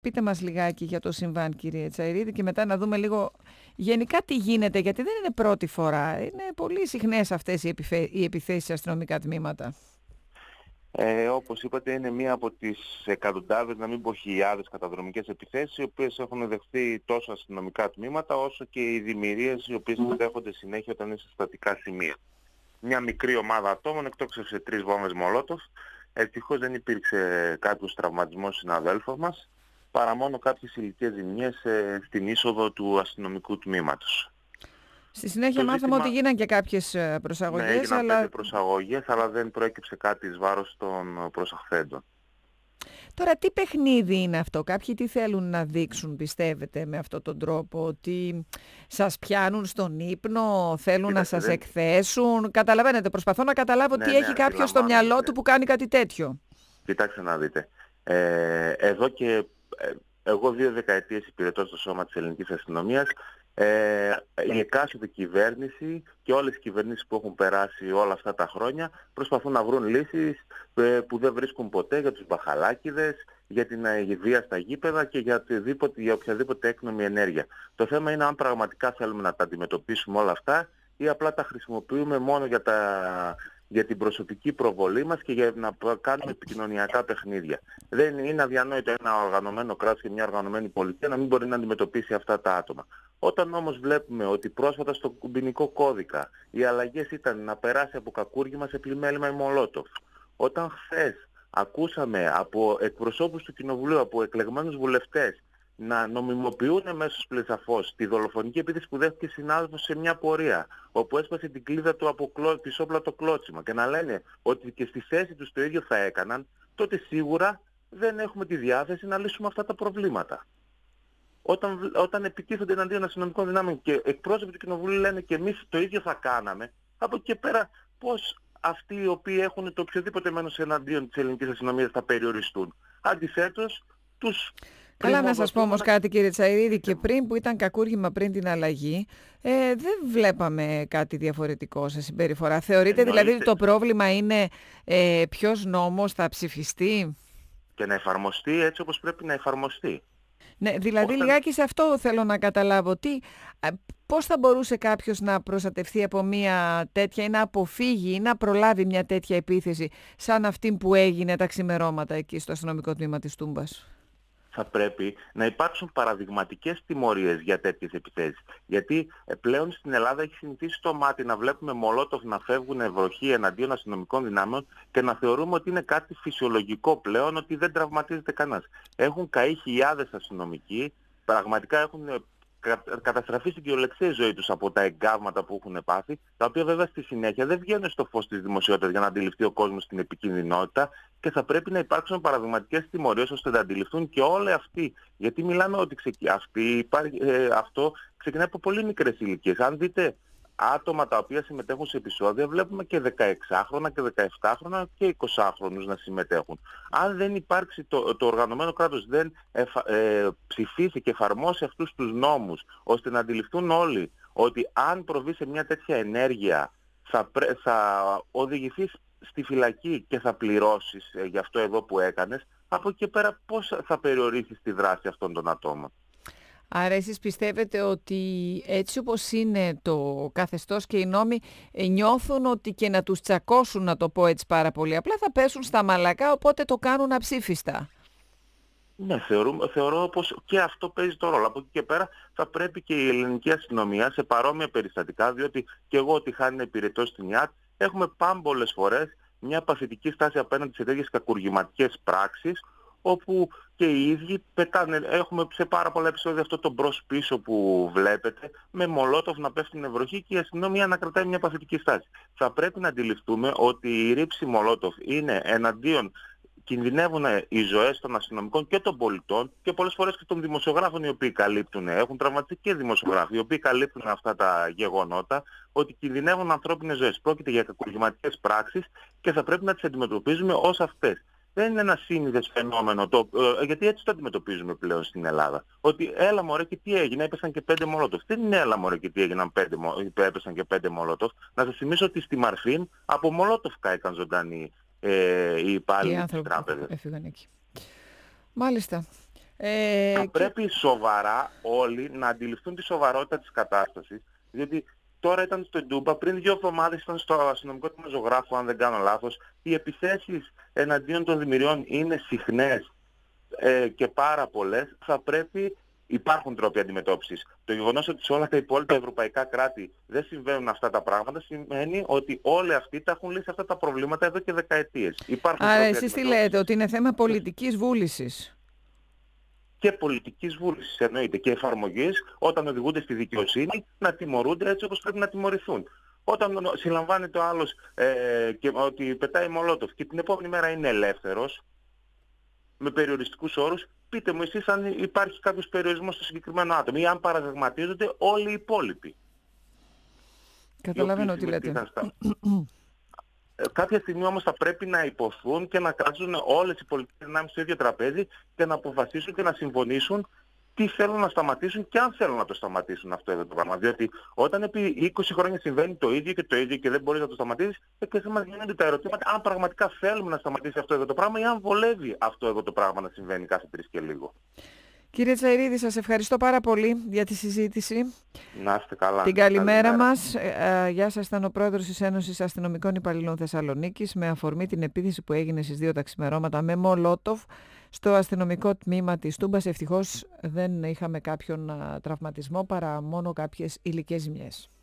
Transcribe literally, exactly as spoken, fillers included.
Πείτε μας λιγάκι για το συμβάν, κύριε Τσαϊρίδη, και μετά να δούμε λίγο γενικά τι γίνεται, γιατί δεν είναι πρώτη φορά. Είναι πολύ συχνές αυτές οι, επιφε... οι επιθέσεις σε αστυνομικά τμήματα. Ε, όπως είπατε, είναι μία από τις εκατοντάδες, να μην πω χιλιάδες καταδρομικές επιθέσεις, οι οποίες έχουν δεχθεί τόσο αστυνομικά τμήματα, όσο και οι δημιουργίες οι οποίες δέχονται συνέχεια όταν είναι σε στατικά σημεία. Μια μικρή ομάδα ατόμων εκτόξευσε τρεις βόμβες Μολότοφ. Ευτυχώς δεν υπήρξε κάποιος τραυματισμός συναδέλφων μας, παρά μόνο κάποιες ηλικές ζημιές ε, στην είσοδο του αστυνομικού τμήματος. Στη συνέχεια μάθαμε ζήτημα... ότι γίναν και κάποιες προσαγωγές. Ναι, έγιναν αλλά... πέντε προσαγωγές, αλλά δεν προέκυψε κάτι εις βάρος των προσαχθέντων. Τώρα, τι παιχνίδι είναι αυτό? Κάποιοι τι θέλουν να δείξουν, πιστεύετε, με αυτόν τον τρόπο? Ότι σας πιάνουν στον ύπνο, θέλουν Κοίταξε, να σας δεν... εκθέσουν? Καταλαβαίνετε, προσπαθώ να καταλάβω ναι, τι ναι, έχει κάποιος στο μυαλό ναι. του που κάνει κάτι τέτοιο. Κοιτάξτε να δείτε. Ε, εδώ και ε, εγώ δύο δεκαετίες υπηρετώ στο σώμα της ελληνικής αστυνομίας. Ε, η εκάστοτε κυβέρνηση και όλες οι κυβερνήσεις που έχουν περάσει όλα αυτά τα χρόνια προσπαθούν να βρουν λύσεις ε, που δεν βρίσκουν ποτέ για τους μπαχαλάκηδες, για την βία στα γήπεδα και για, για οποιαδήποτε έκνομη ενέργεια. Το θέμα είναι αν πραγματικά θέλουμε να τα αντιμετωπίσουμε όλα αυτά ή απλά τα χρησιμοποιούμε μόνο για, τα, για την προσωπική προβολή μας και για να κάνουμε επικοινωνιακά παιχνίδια. Δεν είναι αδιανόητο ένα οργανωμένο κράτος και μια οργανωμένη πολιτεία να μην μπορεί να αντιμετωπίσει αυτά τα άτομα. Όταν όμως βλέπουμε ότι πρόσφατα στο ποινικό κώδικα οι αλλαγές ήταν να περάσει από κακούργημα σε πλημέλημα ή Μολότοφ, όταν χθες ακούσαμε από εκπροσώπους του Κοινοβουλίου, από εκλεγμένους βουλευτές, να νομιμοποιούν μέσω πλεισαφώς τη δολοφονική επίθεση που δέχτηκε συνάδελφος σε μια πορεία, όπου έσπασε την κλίδα του από κλώ, πισόπλατο κλώτσιμα, και να λένε ότι και στη θέση τους το ίδιο θα έκαναν, τότε σίγουρα δεν έχουμε τη διάθεση να λύσουμε αυτά τα προβλήματα. Όταν, όταν επιτίθονται εναντίον αστυνομικών δυνάμεων και εκπρόσωποι του Κοινοβουλίου λένε και εμείς το ίδιο θα κάναμε, από εκεί και πέρα πώς αυτοί οι οποίοι έχουν το οποιοδήποτε μένος εναντίον της ελληνικής αστυνομίας θα περιοριστούν? Αντιθέτως, τους... Καλά, να σας πω όμως κάτι, κύριε Τσαϊρίδη, και πριν που ήταν κακούργημα πριν την αλλαγή, ε, δεν βλέπαμε κάτι διαφορετικό σε συμπεριφορά. Θεωρείτε Εννοείται. δηλαδή ότι το πρόβλημα είναι ε, ποιος νόμος θα ψηφιστεί? Και να εφαρμοστεί έτσι όπως πρέπει να εφαρμοστεί. Ναι, δηλαδή Όταν... λιγάκι σε αυτό θέλω να καταλάβω. Τι, πώς θα μπορούσε κάποιος να προστατευτεί από μια τέτοια ή να αποφύγει ή να προλάβει μια τέτοια επίθεση σαν αυτή που έγινε τα ξημερώματα εκεί στο αστυνομικό τμήμα της Τούμπας? Θα πρέπει να υπάρξουν παραδειγματικές τιμωρίες για τέτοιες επιθέσεις. Γιατί πλέον στην Ελλάδα έχει συνηθίσει το μάτι να βλέπουμε Μολότοφ να φεύγουν βροχή εναντίον αστυνομικών δυνάμεων και να θεωρούμε ότι είναι κάτι φυσιολογικό πλέον, ότι δεν τραυματίζεται κανένας. Έχουν καεί χιλιάδες αστυνομικοί, πραγματικά έχουν καταστραφεί στην κυριολεξία ζωή τους από τα εγκάβματα που έχουν πάθει, τα οποία βέβαια στη συνέχεια δεν βγαίνουν στο φως της δημοσιότητας για να αντιληφθεί ο κόσμος την επικινδυνότητα, και θα πρέπει να υπάρξουν παραδειγματικές τιμωρίες ώστε να αντιληφθούν και όλοι αυτοί. Γιατί μιλάμε ότι ξεκι... αυτή, υπάρχει, ε, αυτό ξεκινάει από πολύ μικρές ηλικίες. Αν δείτε άτομα τα οποία συμμετέχουν σε επεισόδια, βλέπουμε και δεκαεξάχρονα και δεκαεπτάχρονα και εικοσάχρονους να συμμετέχουν. Αν δεν υπάρξει το, το οργανωμένο κράτος, δεν εφα, ε, ψηφίσει και εφαρμόσει αυτούς τους νόμους, ώστε να αντιληφθούν όλοι ότι αν προβεί σε μια τέτοια ενέργεια θα, πρέ, θα οδηγηθείς στη φυλακή και θα πληρώσεις ε, για αυτό εδώ που έκανες, από εκεί και πέρα πώς θα περιορίσεις τη δράση αυτών των ατόμων? Άρα εσείς πιστεύετε ότι έτσι όπως είναι το καθεστώς και οι νόμοι, νιώθουν ότι και να τους τσακώσουν, να το πω έτσι πάρα πολύ απλά, θα πέσουν στα μαλακά, οπότε το κάνουν αψήφιστα? Ναι, θεωρώ, θεωρώ πως και αυτό παίζει το ρόλο. Από εκεί και πέρα θα πρέπει και η ελληνική αστυνομία σε παρόμοια περιστατικά, διότι και εγώ ότι χάνει να υπηρετώ στην ΙΑΤ, έχουμε πάμπολες φορές μια παθητική στάση απέναντι σε τέτοιες κακουργηματικές πράξεις, όπου και οι ίδιοι πετάνε. Έχουμε σε πάρα πολλά επεισόδια αυτό το μπρος πίσω που βλέπετε, με Μολότοφ να πέφτει στην βροχή και η αστυνομία να κρατάει μια παθητική στάση. Θα πρέπει να αντιληφθούμε ότι η ρήψη Μολότοφ είναι εναντίον, κινδυνεύουν οι ζωές των αστυνομικών και των πολιτών και πολλές φορές και των δημοσιογράφων οι οποίοι καλύπτουν, έχουν τραυματιστεί και δημοσιογράφοι οι οποίοι καλύπτουν αυτά τα γεγονότα, ότι κινδυνεύουν ανθρώπινες ζωές. Πρόκειται για κακουργηματικές πράξεις και θα πρέπει να τις αντιμετωπίζουμε ως αυτές. Δεν είναι ένα σύνηθες φαινόμενο, το, ε, γιατί έτσι το αντιμετωπίζουμε πλέον στην Ελλάδα. Ότι έλα μωρέ και τι έγινε, έπεσαν και πέντε Μολότοφ. Δεν είναι έλα μωρέ και τι έγιναν πέντε, έπεσαν και πέντε Μολότοφ. Να σας θυμίσω ότι στη Μαρφίν από Μολότοφ κάηκαν ζωντανοί ε, οι υπάλληλοι της τράπεζας. Έφυγαν εκεί. Μάλιστα. Ε, Θα και... πρέπει σοβαρά όλοι να αντιληφθούν τη σοβαρότητα της κατάστασης, διότι τώρα ήταν στο Ντούμπα, πριν δύο εβδομάδες ήταν στο αστυνομικό του Ζωγράφου, αν δεν κάνω λάθος. Οι επιθέσεις εναντίον των δημιουργών είναι συχνές ε, και πάρα πολλές. Θα πρέπει, υπάρχουν τρόποι αντιμετώπισης. Το γεγονός ότι σε όλα τα υπόλοιπα ευρωπαϊκά κράτη δεν συμβαίνουν αυτά τα πράγματα σημαίνει ότι όλοι αυτοί τα έχουν λύσει αυτά τα προβλήματα εδώ και δεκαετίες. Υπάρχουν Άρα τρόποι εσείς τι λέτε, ότι είναι θέμα πολιτικής βούλησης? Και πολιτικής βούλησης εννοείται, και εφαρμογής όταν οδηγούνται στη δικαιοσύνη να τιμωρούνται έτσι όπως πρέπει να τιμωρηθούν. Όταν συλλαμβάνεται ο άλλος ε, και ότι πετάει μολότοφ και την επόμενη μέρα είναι ελεύθερος με περιοριστικούς όρους, πείτε μου εσείς αν υπάρχει κάποιος περιορισμός στο συγκεκριμένο άτομο ή αν παραδειγματίζονται όλοι οι υπόλοιποι. Καταλαβαίνω τι λέτε. Κάποια στιγμή όμως θα πρέπει να υποθούν και να κάτσουν όλες οι πολιτικές δυνάμεις στο ίδιο τραπέζι και να αποφασίσουν και να συμφωνήσουν τι θέλουν να σταματήσουν και αν θέλουν να το σταματήσουν αυτό εδώ το πράγμα. Διότι όταν επί είκοσι χρόνια συμβαίνει το ίδιο και το ίδιο και δεν μπορείς να το σταματήσεις, και σε μας γίνονται τα ερωτήματα αν πραγματικά θέλουμε να σταματήσει αυτό εδώ το πράγμα ή αν βολεύει αυτό εδώ το πράγμα να συμβαίνει κάθε τρεις και λίγο. Κύριε Τσαϊρίδη, σας ευχαριστώ πάρα πολύ για τη συζήτηση. Να είστε καλά. Την καλημέρα, καλημέρα. μας. Ε, γεια σας, ήταν ο πρόεδρος της Ένωσης Αστυνομικών Υπαλλήλων Θεσσαλονίκης με αφορμή την επίθεση που έγινε στις δύο τα ξημερώματα με μολότοφ στο αστυνομικό τμήμα της Τούμπας. Ευτυχώς δεν είχαμε κάποιον α, τραυματισμό παρά μόνο κάποιες υλικές ζημιές.